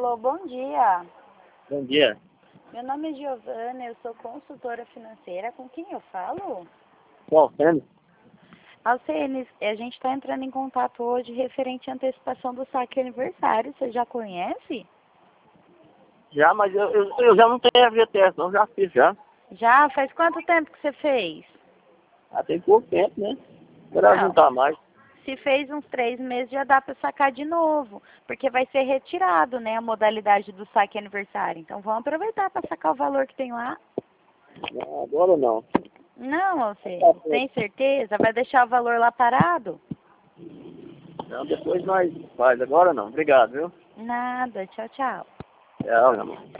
Alô, bom dia. Bom dia. Meu nome é Giovana, eu sou consultora financeira. Com quem eu falo? Qual sendo? Alcenes, a gente está entrando em contato hoje referente à antecipação do saque aniversário. Você já conhece? Já, mas eu já não tenho a FGTS, não, já fiz já. Já? Faz quanto tempo que você fez? Já tem pouco tempo, né? Para Não. juntar mais. Se fez uns 3 meses, já dá para sacar de novo, porque vai ser retirado, né, a modalidade do saque aniversário. Então, vamos aproveitar para sacar o valor que tem lá. Não, agora não. Não, Alcenes, tem certeza? Vai deixar o valor lá parado? Não, depois nós faz. Agora não. Obrigado, viu? Nada. Tchau, tchau. Tchau, meu amor.